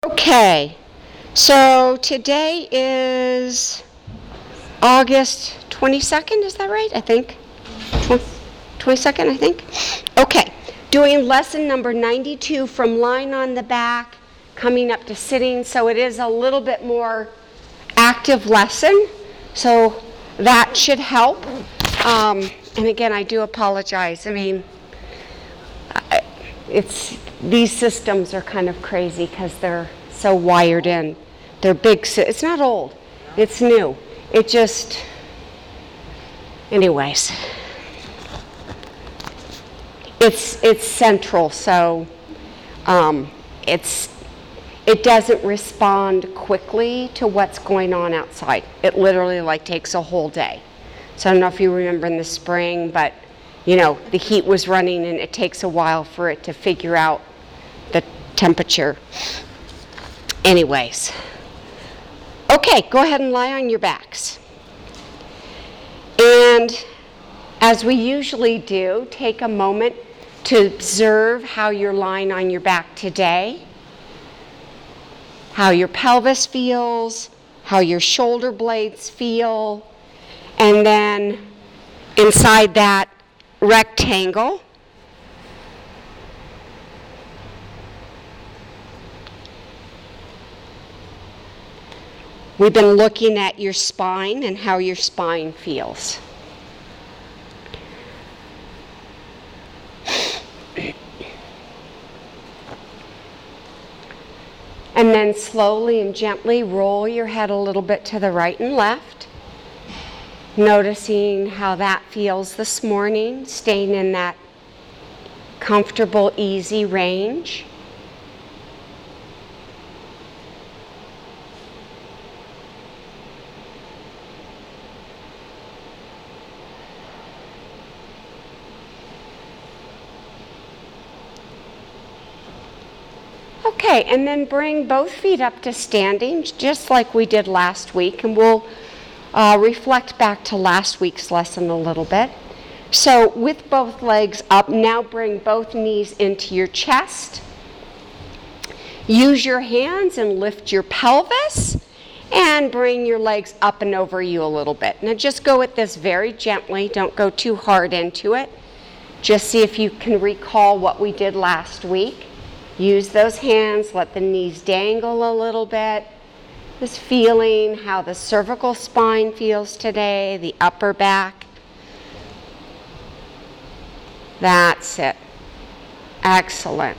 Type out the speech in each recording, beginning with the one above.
Okay, so today is August 22nd, is that right? I think. 22nd, I think. Okay, doing lesson number 92 from lying on the back, coming up to sitting. So it is a little bit more active lesson, so that should help. And again, I do apologize. I mean, these systems are kind of crazy because they're so wired in. They're big. It's not old. It's new. It just, anyways. It's central, so it doesn't respond quickly to what's going on outside. It literally takes a whole day. So I don't know if you remember in the spring, but the heat was running and it takes a while for it to figure out the temperature. Anyways. Okay, go ahead and lie on your backs. And as we usually do, take a moment to observe how you're lying on your back today, how your pelvis feels, how your shoulder blades feel, and then inside that rectangle, we've been looking at your spine and how your spine feels. And then slowly and gently roll your head a little bit to the right and left, noticing how that feels this morning, staying in that comfortable, easy range. Okay, and then bring both feet up to standing, just like we did last week, and we'll reflect back to last week's lesson a little bit. So with both legs up, now bring both knees into your chest. Use your hands and lift your pelvis, and bring your legs up and over you a little bit. Now just go with this very gently, don't go too hard into it. Just see if you can recall what we did last week. Use those hands, let the knees dangle a little bit. Just feeling how the cervical spine feels today, the upper back. That's it. Excellent.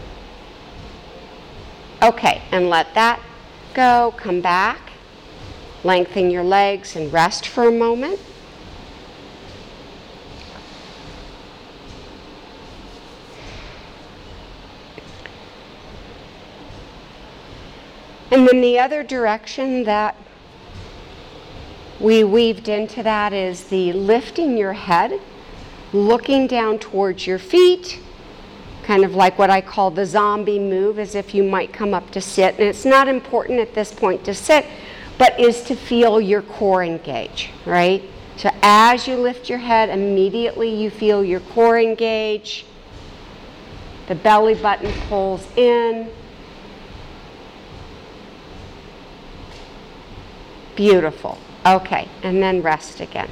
Okay, and let that go. Come back. Lengthen your legs and rest for a moment. And then the other direction that we weaved into that is the lifting your head, looking down towards your feet, kind of like what I call the zombie move, as if you might come up to sit. And it's not important at this point to sit, but is to feel your core engage, right? So as you lift your head, immediately you feel your core engage. The belly button pulls in. Beautiful. Okay, and then rest again.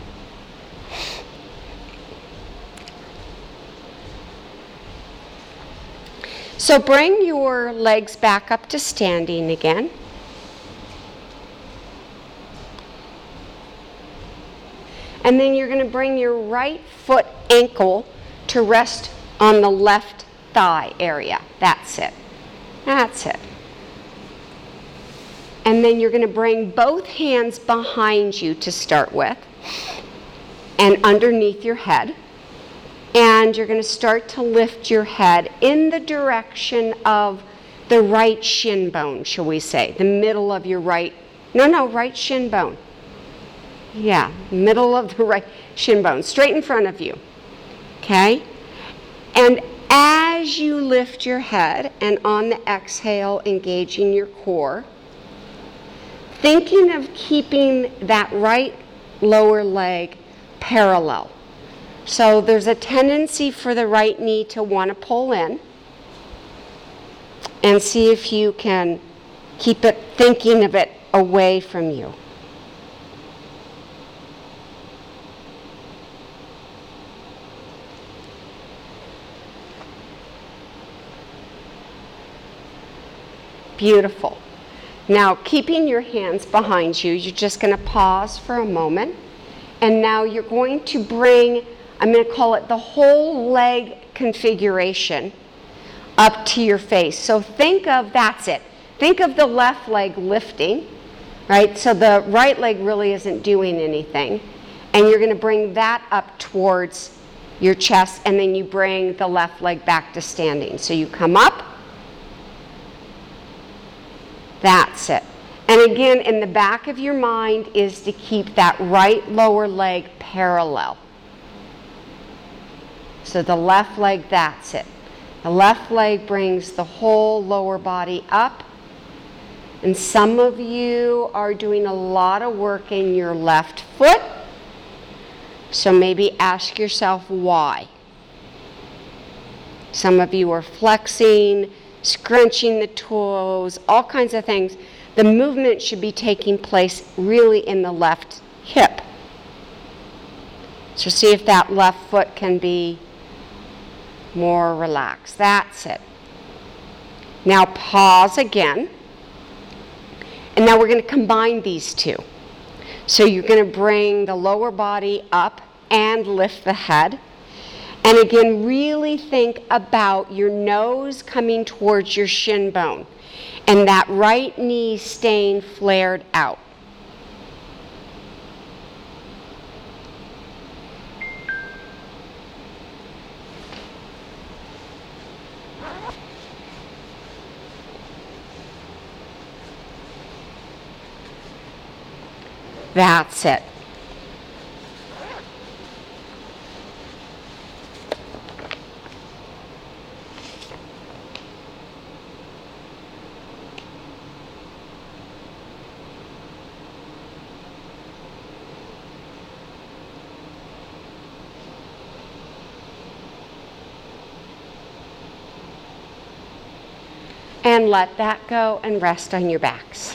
So bring your legs back up to standing again. And then you're going to bring your right foot ankle to rest on the left thigh area. That's it. That's it. And then you're going to bring both hands behind you to start with and underneath your head. And you're going to start to lift your head in the direction of the right shin bone, shall we say. The middle of your right shin bone. Yeah, middle of the right shin bone, straight in front of you. Okay? And as you lift your head and on the exhale, engaging your core, thinking of keeping that right lower leg parallel. So there's a tendency for the right knee to want to pull in. And see if you can Keep it thinking of it away from you. Beautiful. Now, keeping your hands behind you, you're just going to pause for a moment. And now you're going to bring, I'm going to call it the whole leg configuration up to your face. So think of, that's it. Think of the left leg lifting, right? So the right leg really isn't doing anything. And you're going to bring that up towards your chest, and then you bring the left leg back to standing. So you come up. That's it. And again, in the back of your mind is to keep that right lower leg parallel. So the left leg, that's it. The left leg brings the whole lower body up. And some of you are doing a lot of work in your left foot. So maybe ask yourself why. Some of you are flexing, scrunching the toes, all kinds of things. The movement should be taking place really in the left hip. So see if that left foot can be more relaxed. That's it. Now pause again. And now we're going to combine these two. So you're going to bring the lower body up and lift the head. And again, really think about your nose coming towards your shin bone and that right knee staying flared out. That's it. And let that go and rest on your backs.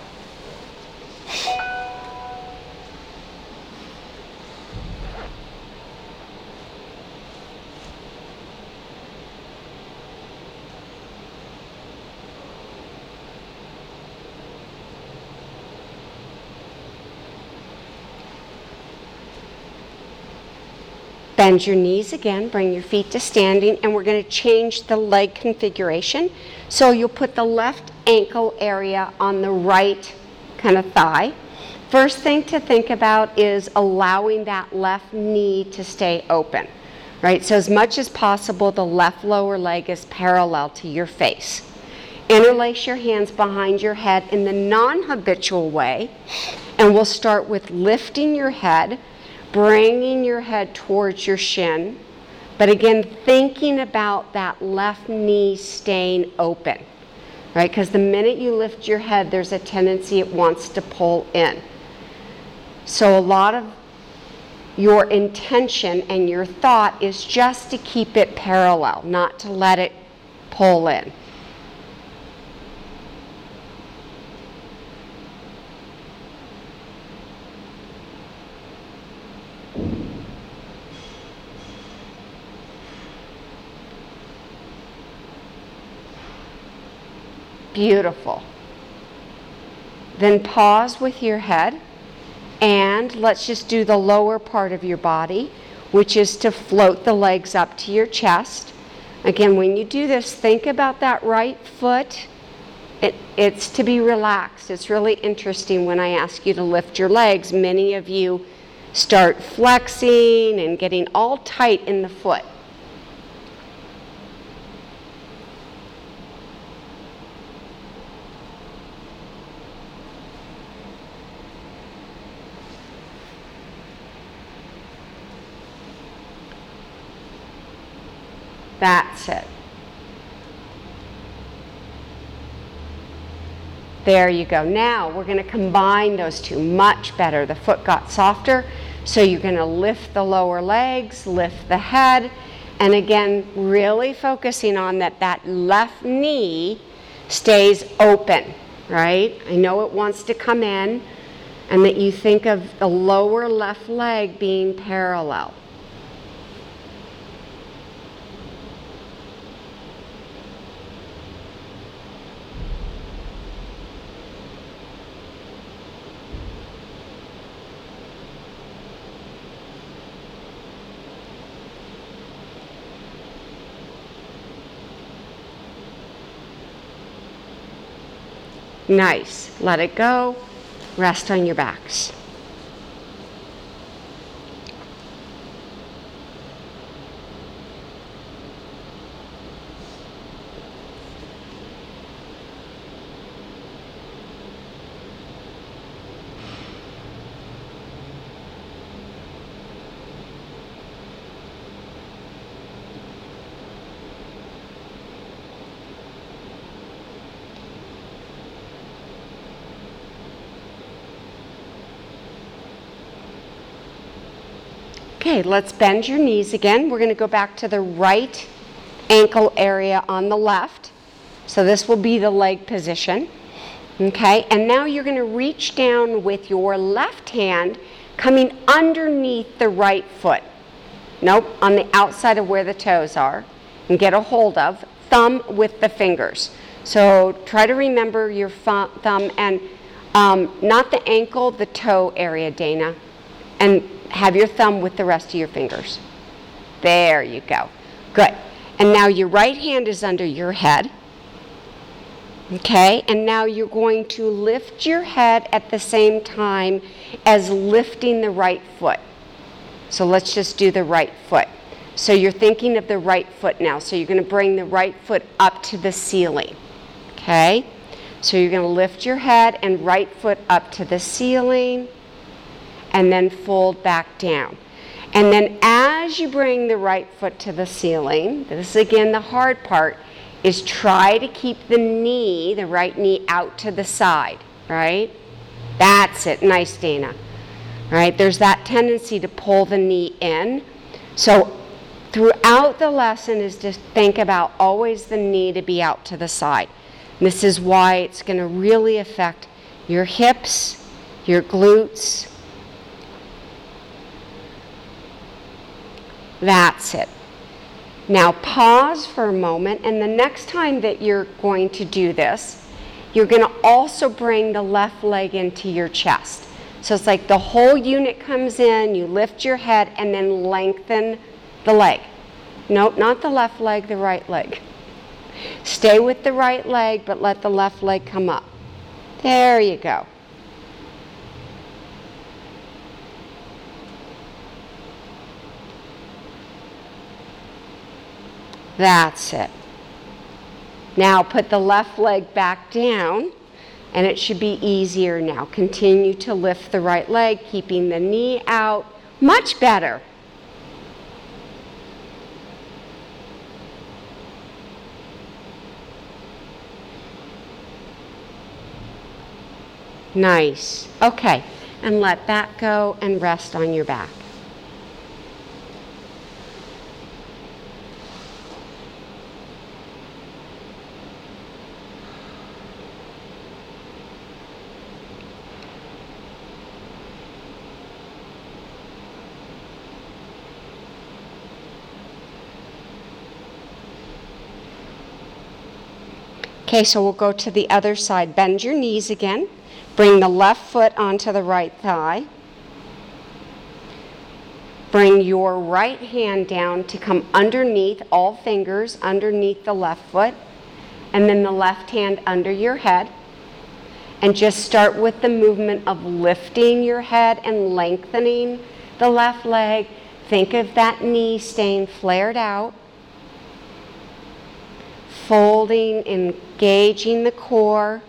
Bend your knees again, bring your feet to standing, and we're going to change the leg configuration. So you'll put the left ankle area on the right kind of thigh. First thing to think about is allowing that left knee to stay open, right? So as much as possible, the left lower leg is parallel to your face. Interlace your hands behind your head in the non-habitual way, and we'll start with lifting your head, bringing your head towards your shin, but again, thinking about that left knee staying open, right? Because the minute you lift your head, there's a tendency it wants to pull in. So a lot of your intention and your thought is just to keep it parallel, not to let it pull in. Beautiful. Then pause with your head, and let's just do the lower part of your body, which is to float the legs up to your chest. Again, when you do this, think about that right foot. It's to be relaxed. It's really interesting when I ask you to lift your legs, many of you start flexing and getting all tight in the foot. That's it. There you go. Now we're going to combine those two much better. The foot got softer, so you're going to lift the lower legs, lift the head, and again, really focusing on that left knee stays open. right? I know it wants to come in, and that you think of the lower left leg being parallel. Nice. Let it go. Rest on your backs. Okay, let's bend your knees again. We're going to go back to the right ankle area on the left. So this will be the leg position. Okay, and now you're going to reach down with your left hand coming underneath the right foot. Nope, on the outside of where the toes are. And get a hold of thumb with the fingers. So try to remember your thumb and not the ankle, the toe area, Dana. And have your thumb with the rest of your fingers. There you go. Good. And now your right hand is under your head. Okay, and now you're going to lift your head at the same time as lifting the right foot. So let's just do the right foot. So you're thinking of the right foot now. So you're going to bring the right foot up to the ceiling. Okay, so you're going to lift your head and right foot up to the ceiling, and then fold back down. And then as you bring the right foot to the ceiling, this is again the hard part, is try to keep the knee, the right knee, out to the side, right? That's it. Nice, Dana. Right? There's that tendency to pull the knee in. So throughout the lesson is to think about always the knee to be out to the side. And this is why it's going to really affect your hips, your glutes. That's it. Now pause for a moment, and the next time that you're going to do this, you're going to also bring the left leg into your chest. So it's like the whole unit comes in, you lift your head, and then lengthen the leg. Nope, not the left leg, the right leg. Stay with the right leg, but let the left leg come up. There you go. That's it. Now put the left leg back down, and it should be easier now. Continue to lift the right leg, keeping the knee out. Much better. Nice. Okay, and let that go and rest on your back. Okay, so we'll go to the other side. Bend your knees again. Bring the left foot onto the right thigh. Bring your right hand down to come underneath, all fingers underneath the left foot, and then the left hand under your head. And just start with the movement of lifting your head and lengthening the left leg. Think of that knee staying flared out. Folding, engaging the core.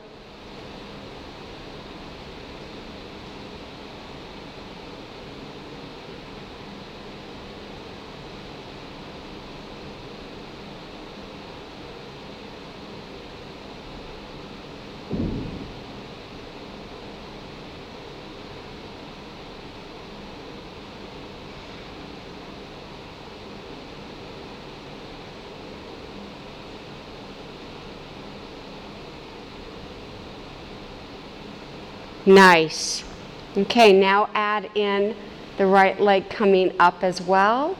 Nice. Okay, now add in the right leg coming up as well.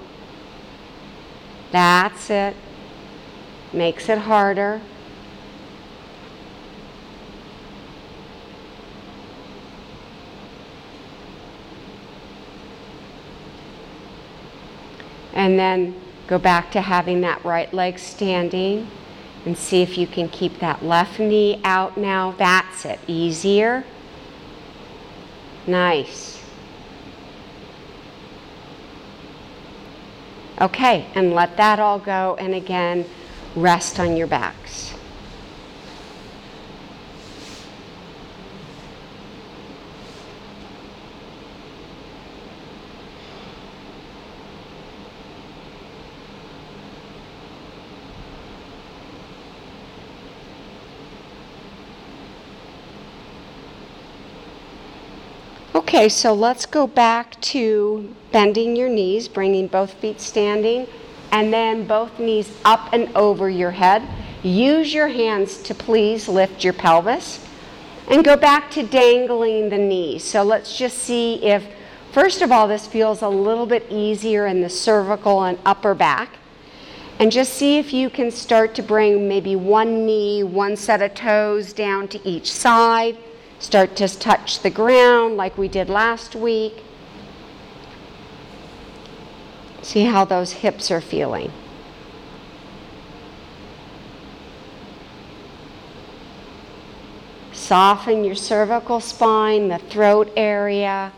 That's it. Makes it harder. And then go back to having that right leg standing and see if you can keep that left knee out now. That's it. Easier. Nice. Okay, and let that all go, and again, rest on your backs. Okay, so let's go back to bending your knees, bringing both feet standing, and then both knees up and over your head. Use your hands to please lift your pelvis. And go back to dangling the knees. So let's just see if, first of all, this feels a little bit easier in the cervical and upper back. And just see if you can start to bring maybe one knee, one set of toes down to each side. Start to touch the ground like we did last week. See how those hips are feeling. Soften your cervical spine, the throat area.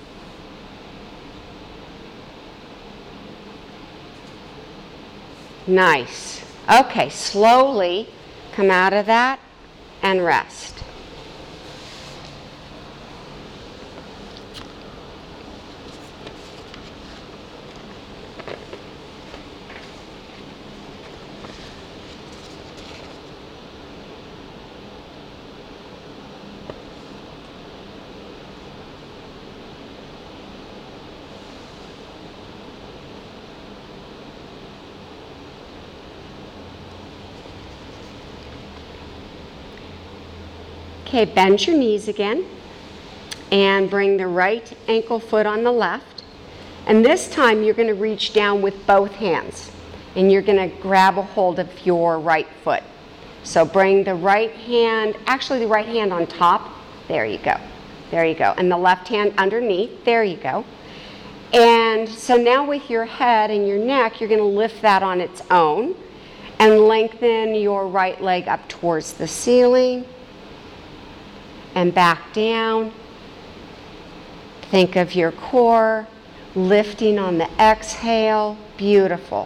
Nice. Okay, slowly come out of that and rest. Okay, bend your knees again and bring the right ankle foot on the left. And this time you're going to reach down with both hands and you're going to grab a hold of your right foot. So bring the right hand, actually the right hand on top. There you go. There you go. And the left hand underneath. There you go. And so now with your head and your neck, you're going to lift that on its own and lengthen your right leg up towards the ceiling. And back down. Think of your core lifting on the exhale. Beautiful.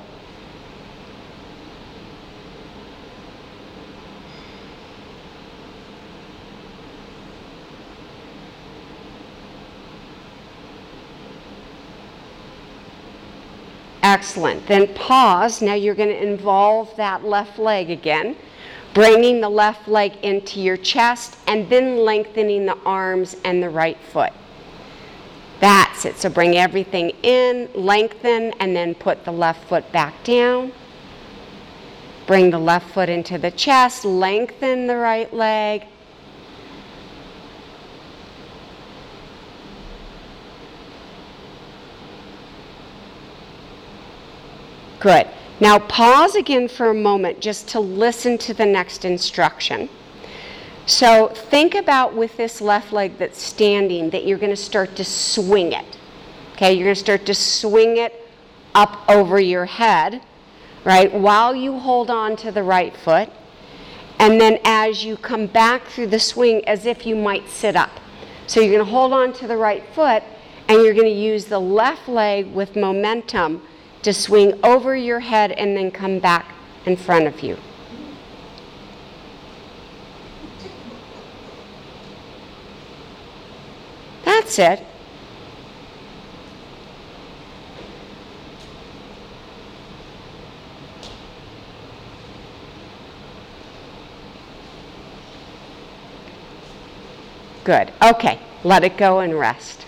Excellent. Then pause. Now you're going to involve that left leg again. Bringing the left leg into your chest and then lengthening the arms and the right foot. That's it. So bring everything in, lengthen, and then put the left foot back down. Bring the left foot into the chest, lengthen the right leg. Good. Now pause again for a moment just to listen to the next instruction. So think about with this left leg that's standing that you're going to start to swing it. Okay, you're going to start to swing it up over your head, right, while you hold on to the right foot. And then as you come back through the swing as if you might sit up. So you're going to hold on to the right foot and you're going to use the left leg with momentum to swing over your head and then come back in front of you. That's it. Good. Okay, let it go and rest.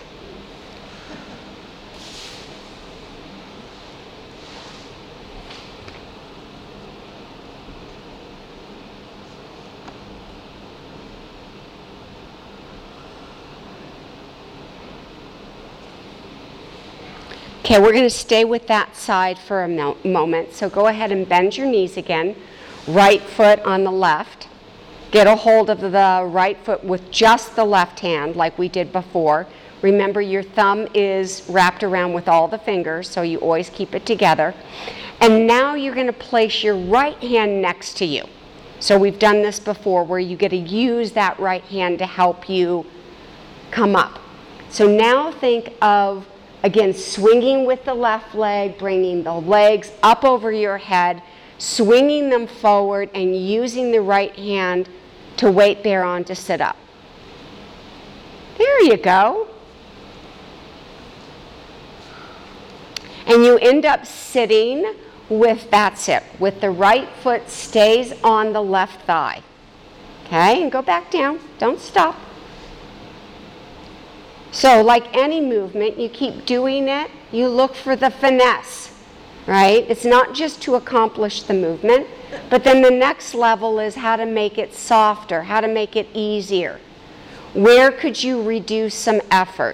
Okay, we're going to stay with that side for a moment. So go ahead and bend your knees again. Right foot on the left. Get a hold of the right foot with just the left hand like we did before. Remember, your thumb is wrapped around with all the fingers, so you always keep it together. And now you're going to place your right hand next to you. So we've done this before where you get to use that right hand to help you come up. So now think of, again, swinging with the left leg, bringing the legs up over your head, swinging them forward, and using the right hand to weight bear on to sit up. There you go. And you end up sitting with, that's it, with the right foot stays on the left thigh. Okay, and go back down. Don't stop. So like any movement, you keep doing it. You look for the finesse, right? It's not just to accomplish the movement, but then the next level is how to make it softer, how to make it easier. Where could you reduce some effort?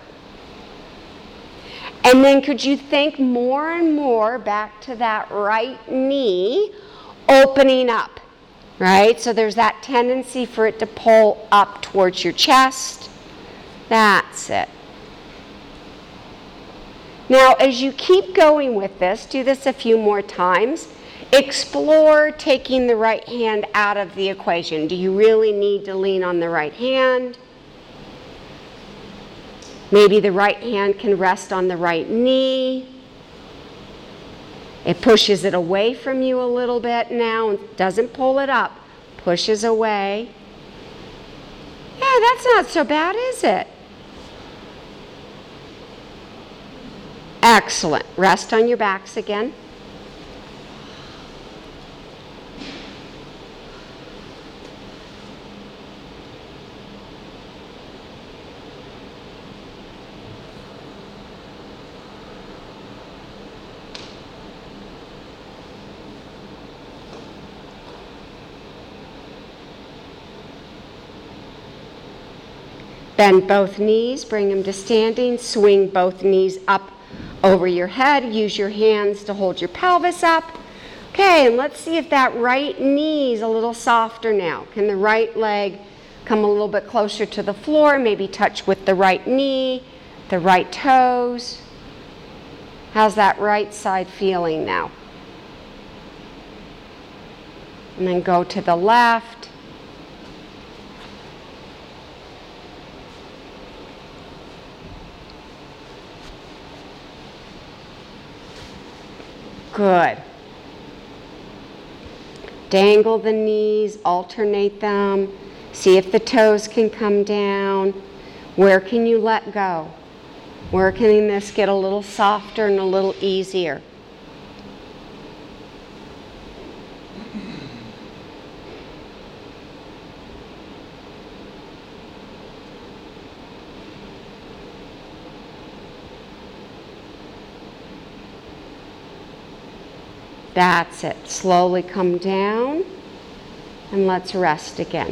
And then could you think more and more back to that right knee opening up, right? So there's that tendency for it to pull up towards your chest. That's it. Now, as you keep going with this, do this a few more times. Explore taking the right hand out of the equation. Do you really need to lean on the right hand? Maybe the right hand can rest on the right knee. It pushes it away from you a little bit now and doesn't pull it up. Pushes away. Yeah, that's not so bad, is it? Excellent. Rest on your backs again. Bend both knees, bring them to standing, swing both knees up over your head. Use your hands to hold your pelvis up. Okay, and let's see if that right knee is a little softer now. Can the right leg come a little bit closer to the floor, maybe touch with the right knee, the right toes? How's that right side feeling now? And then go to the left. Good. Dangle the knees, alternate them. See if the toes can come down. Where can you let go? Where can this get a little softer and a little easier? That's it. Slowly come down and let's rest again.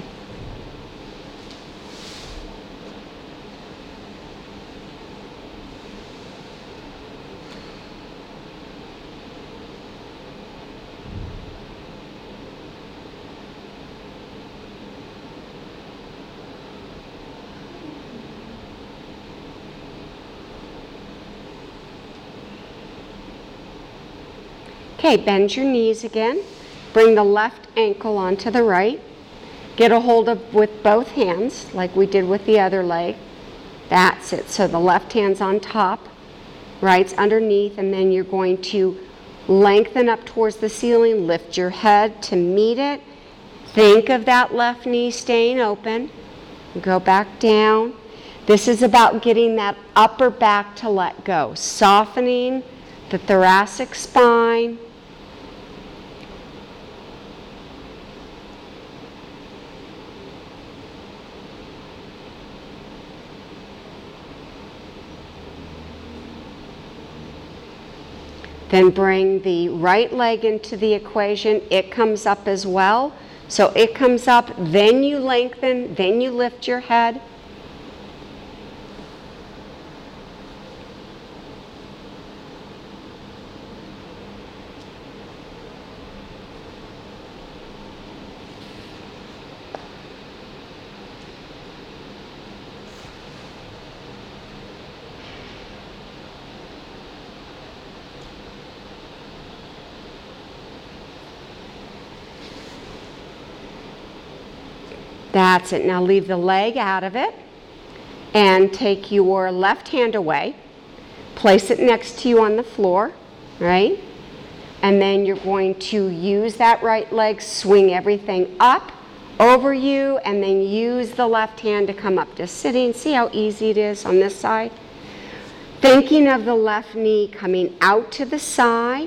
Okay, bend your knees again. Bring the left ankle onto the right. Get a hold of with both hands, like we did with the other leg. That's it. So the left hand's on top, right's underneath, and then you're going to lengthen up towards the ceiling, lift your head to meet it. Think of that left knee staying open. Go back down. This is about getting that upper back to let go, softening the thoracic spine. Then bring the right leg into the equation. It comes up as well. So it comes up, then you lengthen, then you lift your head. That's it. Now leave the leg out of it and take your left hand away. Place it next to you on the floor, right? And then you're going to use that right leg, swing everything up over you, and then use the left hand to come up to sitting. See how easy it is on this side? Thinking of the left knee coming out to the side.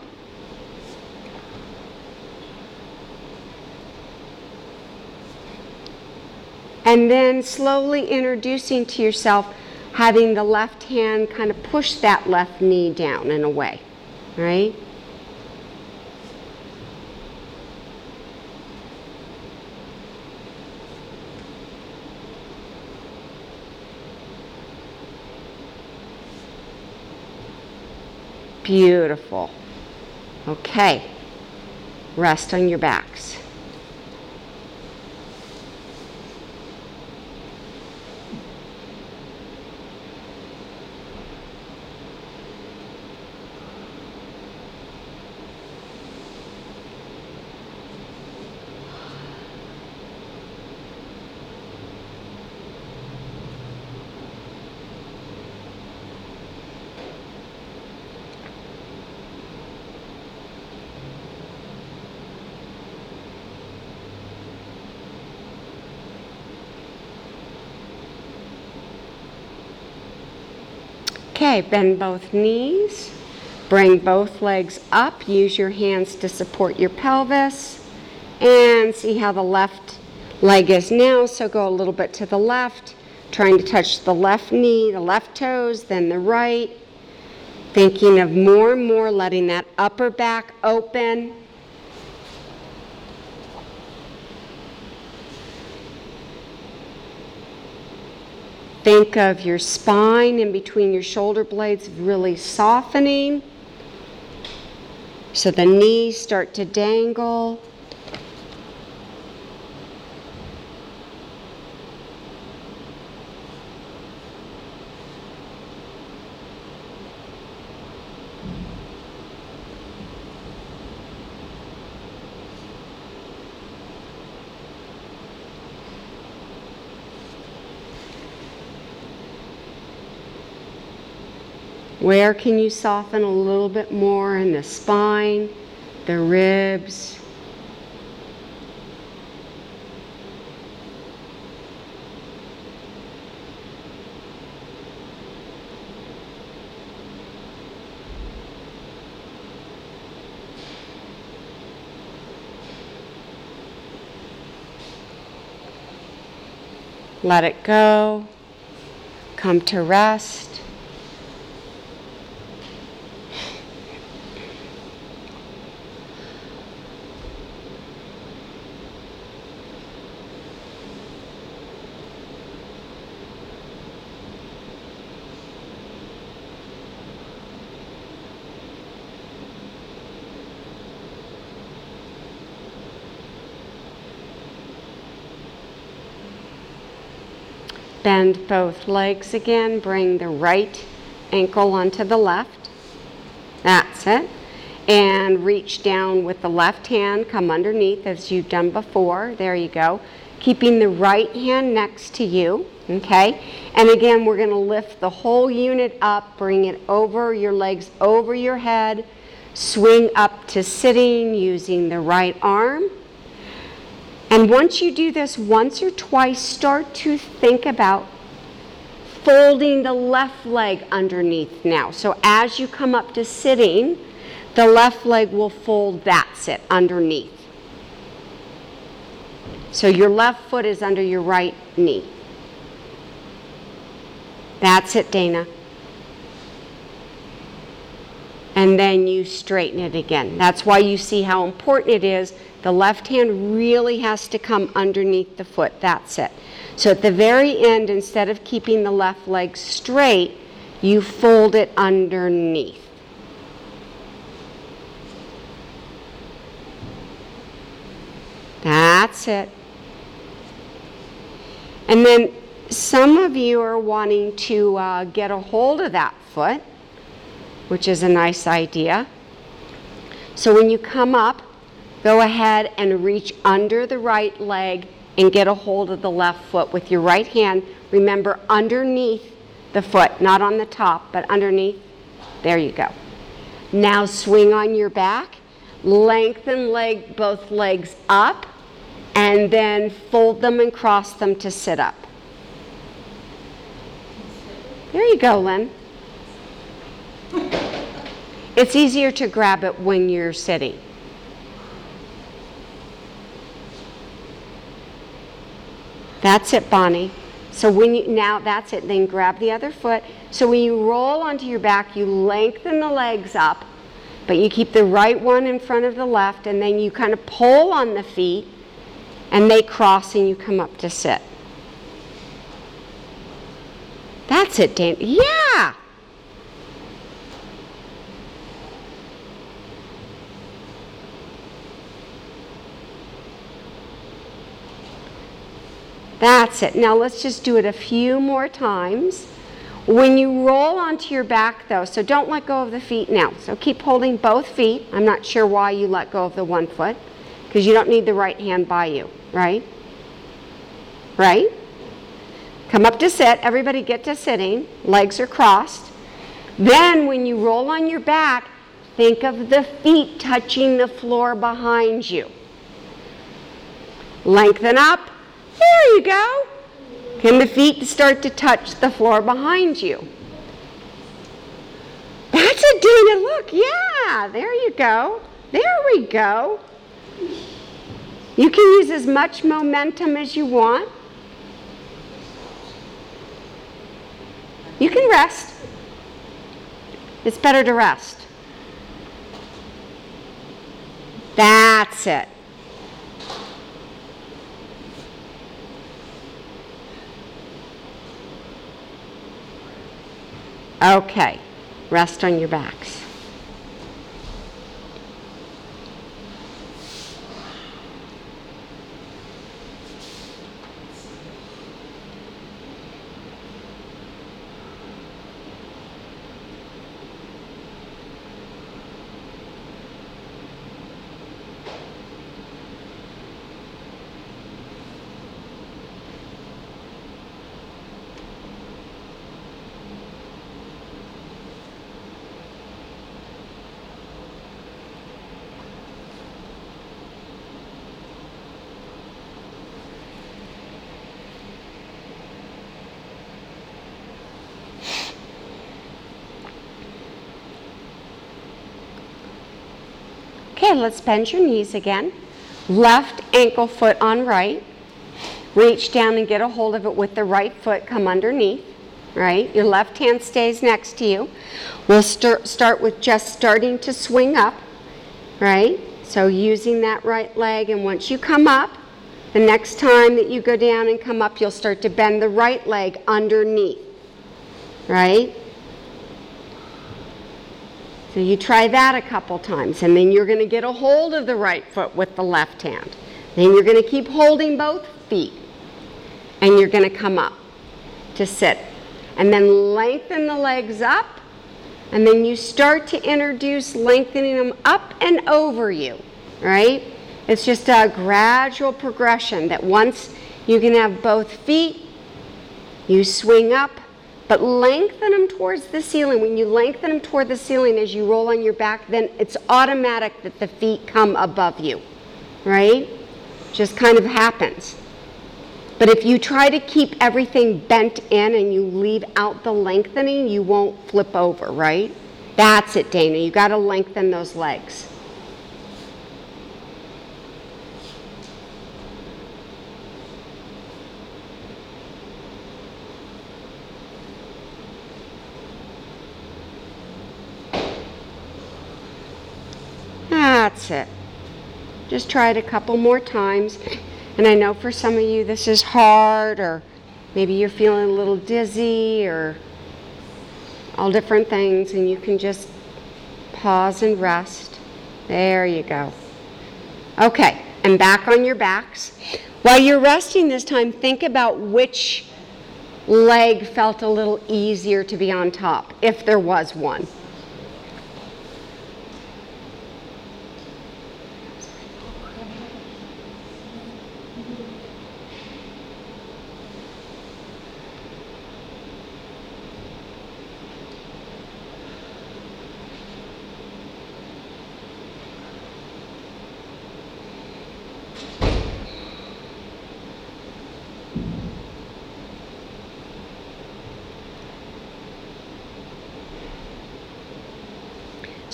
And then slowly introducing to yourself, having the left hand kind of push that left knee down and away, right? Beautiful. Okay. Rest on your backs. Okay, bend both knees, bring both legs up, use your hands to support your pelvis, and see how the left leg is now. So go a little bit to the left, trying to touch the left knee, the left toes, then the right, thinking of more and more letting that upper back open. Think of your spine in between your shoulder blades really softening so the knees start to dangle. Where can you soften a little bit more in the spine, the ribs? Let it go. Come to rest. Bend both legs again. Bring the right ankle onto the left. That's it. And reach down with the left hand. Come underneath as you've done before. There you go. Keeping the right hand next to you. Okay. And again, we're going to lift the whole unit up. Bring it over your legs, over your head. Swing up to sitting using the right arm. And once you do this once or twice, start to think about folding the left leg underneath now. So as you come up to sitting, the left leg will fold, that's it, underneath. So your left foot is under your right knee. That's it, Dana. And then you straighten it again. That's why you see how important it is. The left hand really has to come underneath the foot. That's it. So at the very end, instead of keeping the left leg straight, you fold it underneath. That's it. And then some of you are wanting to get a hold of that foot, which is a nice idea. So when you come up, go ahead and reach under the right leg and get a hold of the left foot with your right hand. Remember, underneath the foot, not on the top, but underneath. There you go. Now swing on your back, lengthen both legs up, and then fold them and cross them to sit up. There you go, Lynn. It's easier to grab it when you're sitting. That's it, Bonnie. So now that's it. Then grab the other foot. So when you roll onto your back, you lengthen the legs up, but you keep the right one in front of the left, and then you kind of pull on the feet, and they cross, and you come up to sit. That's it, Dan. Yeah! That's it. Now let's just do it a few more times. When you roll onto your back, though, so don't let go of the feet now. So keep holding both feet. I'm not sure why you let go of the one foot, because you don't need the right hand by you, right? Right? Come up to sit. Everybody get to sitting. Legs are crossed. Then when you roll on your back, think of the feet touching the floor behind you. Lengthen up. There you go. Can the feet start to touch the floor behind you? That's it, Dana. Look. Yeah. There you go. There we go. You can use as much momentum as you want. You can rest. It's better to rest. That's it. Okay, rest on your backs. Okay, let's bend your knees again. Left ankle foot on right. Reach down and get a hold of it with the right foot. Come underneath, right? Your left hand stays next to you. We'll start with just starting to swing up, right? So using that right leg, and once you come up, the next time that you go down and come up, you'll start to bend the right leg underneath, right? So you try that a couple times, and then you're going to get a hold of the right foot with the left hand. Then you're going to keep holding both feet, and you're going to come up to sit. And then lengthen the legs up, and then you start to introduce lengthening them up and over you, right? It's just a gradual progression that once you can have both feet, you swing up, but lengthen them towards the ceiling. When you lengthen them toward the ceiling as you roll on your back, then it's automatic that the feet come above you, right? Just kind of happens. But if you try to keep everything bent in and you leave out the lengthening, you won't flip over, right? That's it, Dana. You got to lengthen those legs. That's it. Just try it a couple more times. And I know for some of you this is hard, or maybe you're feeling a little dizzy, or all different things, and you can just pause and rest. There you go. Okay, and back on your backs. While you're resting this time, think about which leg felt a little easier to be on top, if there was one.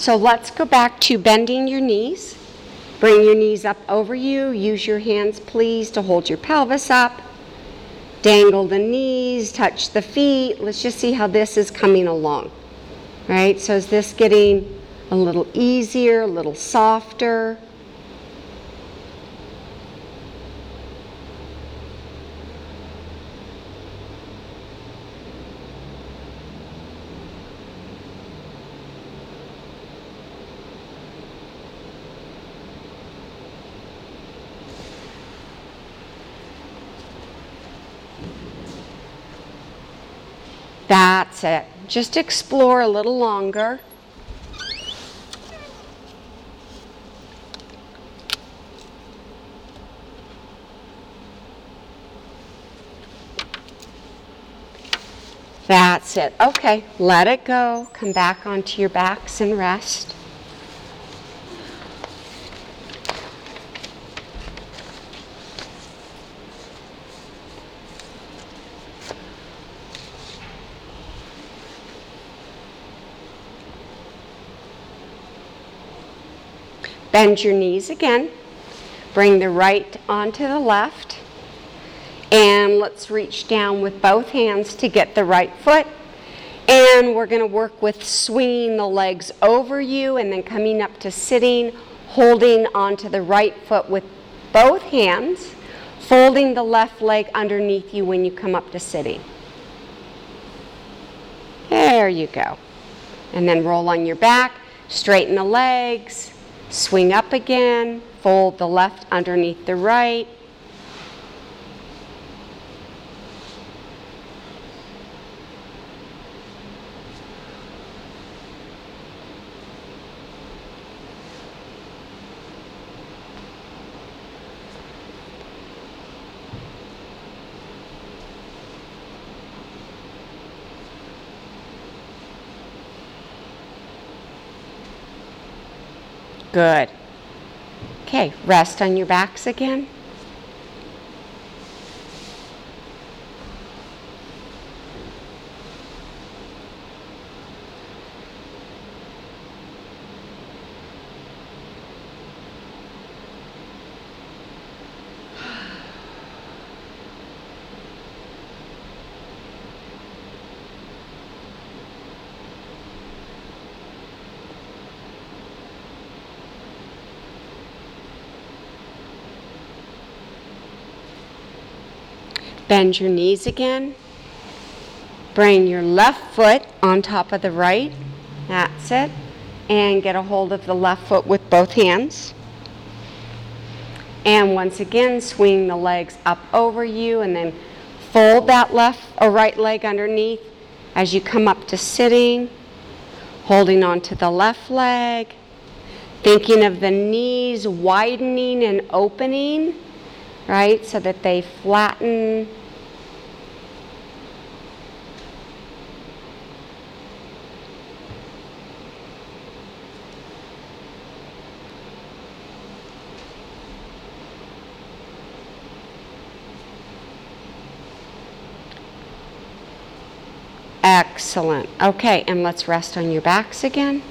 So let's go back to bending your knees. Bring your knees up over you. Use your hands, please, to hold your pelvis up. Dangle the knees, touch the feet. Let's just see how this is coming along. Right? So is this getting a little easier, a little softer? That's it. Just explore a little longer. That's it. Okay, let it go. Come back onto your backs and rest. Bend your knees again. Bring the right onto the left. And let's reach down with both hands to get the right foot. And we're going to work with swinging the legs over you and then coming up to sitting, holding onto the right foot with both hands, folding the left leg underneath you when you come up to sitting. There you go. And then roll on your back, straighten the legs, swing up again, fold the left underneath the right. Good. Okay, rest on your backs again. Bend your knees again. Bring your left foot on top of the right. That's it. And get a hold of the left foot with both hands. And once again, swing the legs up over you and then fold that left or right leg underneath as you come up to sitting, holding on to the left leg, thinking of the knees widening and opening, right, so that they flatten. Excellent. Okay, and let's rest on your backs again.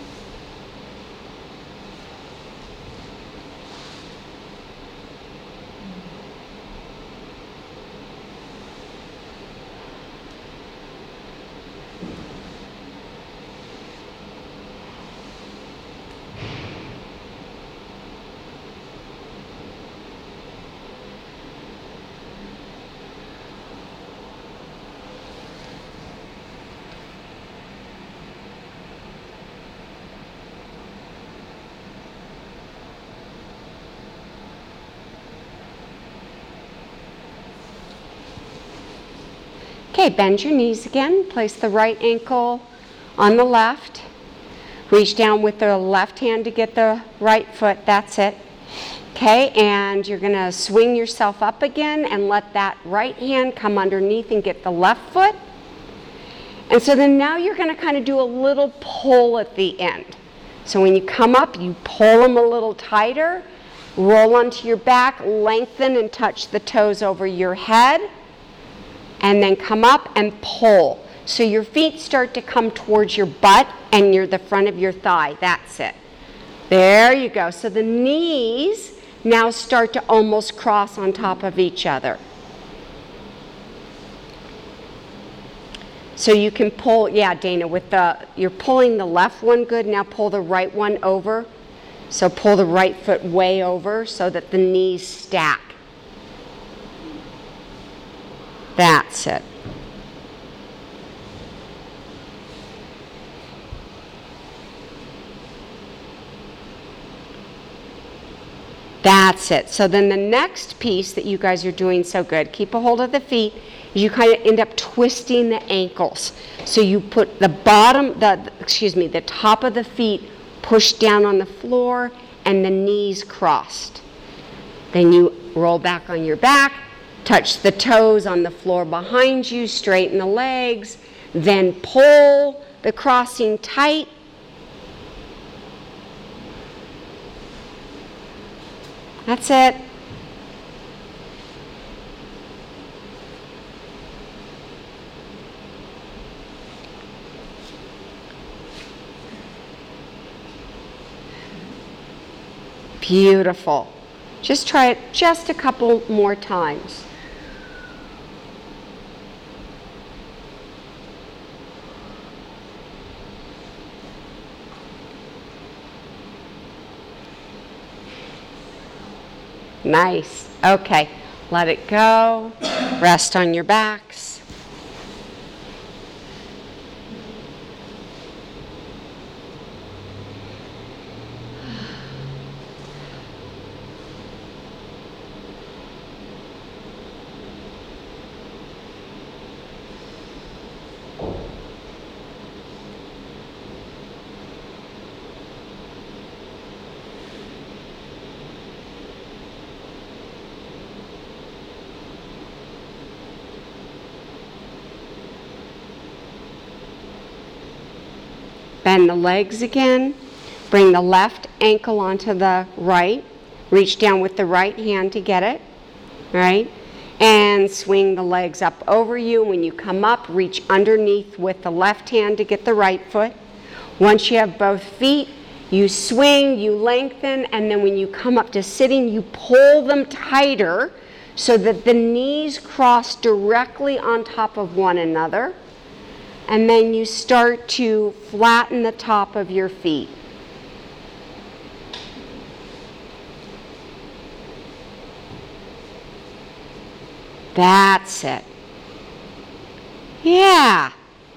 Okay, bend your knees again. Place the right ankle on the left. Reach down with the left hand to get the right foot. That's it. Okay, and you're going to swing yourself up again and let that right hand come underneath and get the left foot. And so then now you're going to kind of do a little pull at the end. So when you come up, you pull them a little tighter, roll onto your back, lengthen and touch the toes over your head. And then come up and pull. So your feet start to come towards your butt and the front of your thigh. That's it. There you go. So the knees now start to almost cross on top of each other. So you can pull, yeah, Dana, you're pulling the left one good. Now pull the right one over. So pull the right foot way over so that the knees stack. That's it. That's it. So then the next piece that you guys are doing so good, keep a hold of the feet, you kind of end up twisting the ankles. So you put the top of the feet pushed down on the floor and the knees crossed. Then you roll back on your back, touch the toes on the floor behind you, straighten the legs, then pull the crossing tight. That's it. Beautiful. Just try it just a couple more times. Nice. Okay. Let it go. Rest on your backs. Bend the legs again. Bring the left ankle onto the right. Reach down with the right hand to get it, right? And swing the legs up over you. When you come up, reach underneath with the left hand to get the right foot. Once you have both feet, you swing, you lengthen, and then when you come up to sitting, you pull them tighter so that the knees cross directly on top of one another. And then you start to flatten the top of your feet. That's it. Yeah.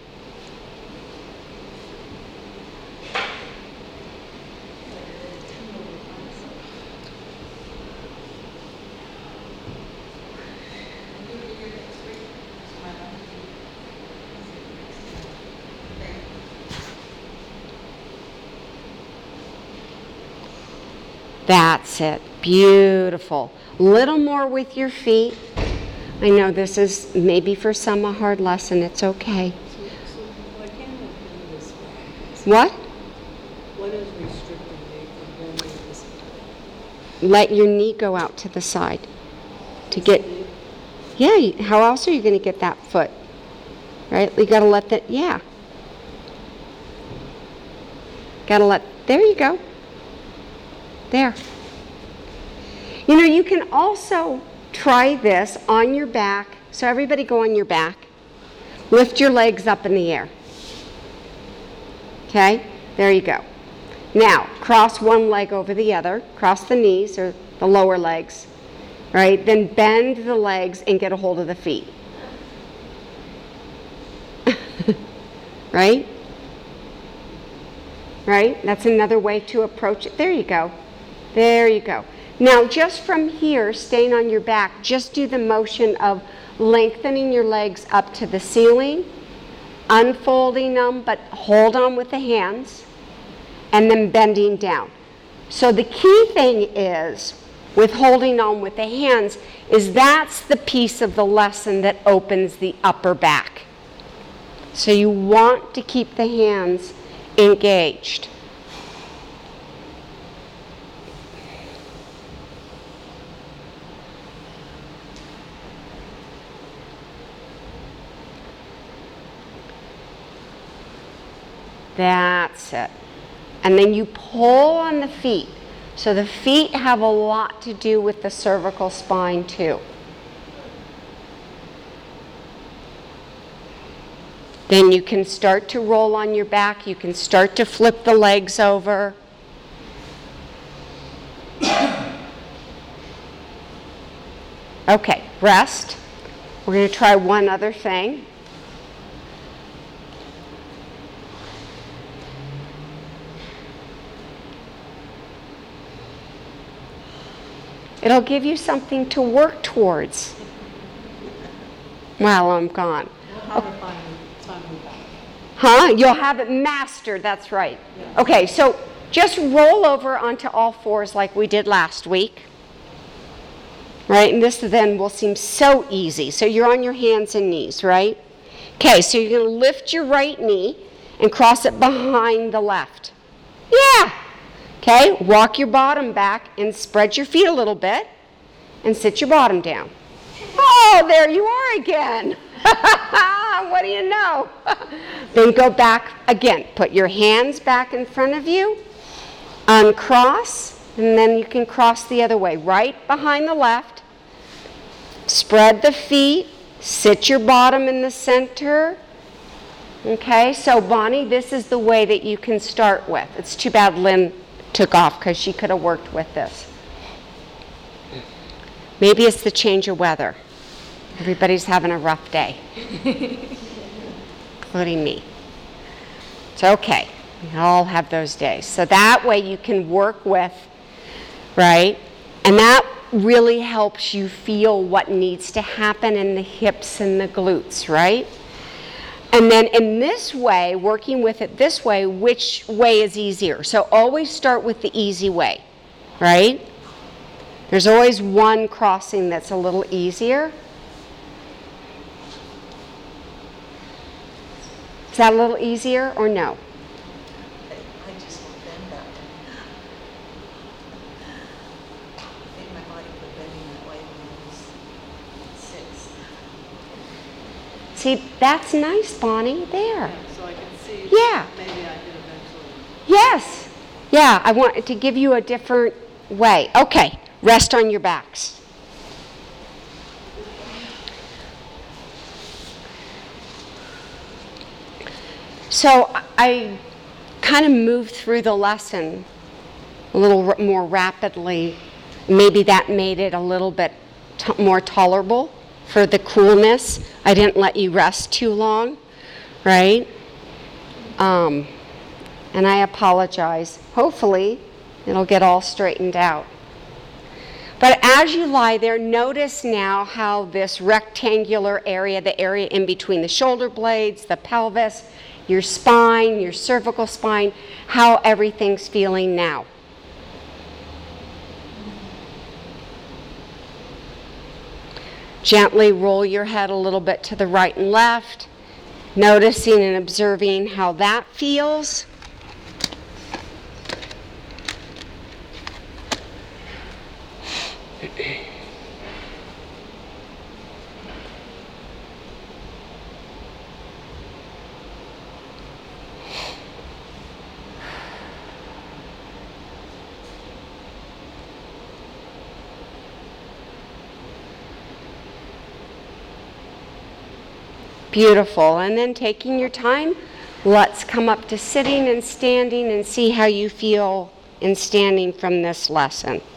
That's it. Beautiful. Little more with your feet. I know this is maybe for some a hard lesson. It's okay. So why can't I bend this way? What? What is restricting me from bending this way? Let your knee go out to the side to get. Yeah. How else are you going to get that foot? Right? You got to let that. Yeah. Got to let. There you go. There. You know, you can also try this on your back. So everybody go on your back. Lift your legs up in the air. Okay? There you go. Now, cross one leg over the other. Cross the knees or the lower legs. Right? Then bend the legs and get a hold of the feet. Right? Right? That's another way to approach it. There you go. There you go. Now, just from here, staying on your back, just do the motion of lengthening your legs up to the ceiling, unfolding them, but hold on with the hands, and then bending down. So the key thing is, with holding on with the hands, is that's the piece of the lesson that opens the upper back. So you want to keep the hands engaged. That's it. And then you pull on the feet. So the feet have a lot to do with the cervical spine too. Then you can start to roll on your back. You can start to flip the legs over. Okay, rest. We're going to try one other thing. It'll give you something to work towards while I'm gone. We'll have it by the time we're back. Huh? You'll have it mastered, that's right. Yeah. Okay, so just roll over onto all fours like we did last week. Right, and this then will seem so easy. So you're on your hands and knees, right? Okay, so you're going to lift your right knee and cross it behind the left. Yeah. Okay, walk your bottom back and spread your feet a little bit and sit your bottom down. Oh, there you are again. What do you know? Then go back again. Put your hands back in front of you. Uncross, and then you can cross the other way, right behind the left. Spread the feet. Sit your bottom in the center. Okay, so Bonnie, this is the way that you can start with. It's too bad Lynn took off because she could have worked with this. Maybe it's the change of weather. Everybody's having a rough day, including me. It's okay. We all have those days. So that way you can work with, right? And that really helps you feel what needs to happen in the hips and the glutes, right? And then in this way, working with it this way, which way is easier? So always start with the easy way, right? There's always one crossing that's a little easier. Is that a little easier or no? I just want them that way. I think my body put bending that way when I was 6. See, that's nice, Bonnie, there. Yeah, so I can see. Yeah. Maybe I could eventually. Yes. Yeah, I want to give you a different way. Okay, rest on your backs. So I kind of moved through the lesson a little more rapidly. Maybe that made it a little bit more tolerable for the coolness. I didn't let you rest too long, right? And I apologize. Hopefully, it'll get all straightened out. But as you lie there, notice now how this rectangular area, the area in between the shoulder blades, the pelvis, your spine, your cervical spine, how everything's feeling now. Gently roll your head a little bit to the right and left, noticing and observing how that feels. Beautiful. And then taking your time, let's come up to sitting and standing and see how you feel in standing from this lesson.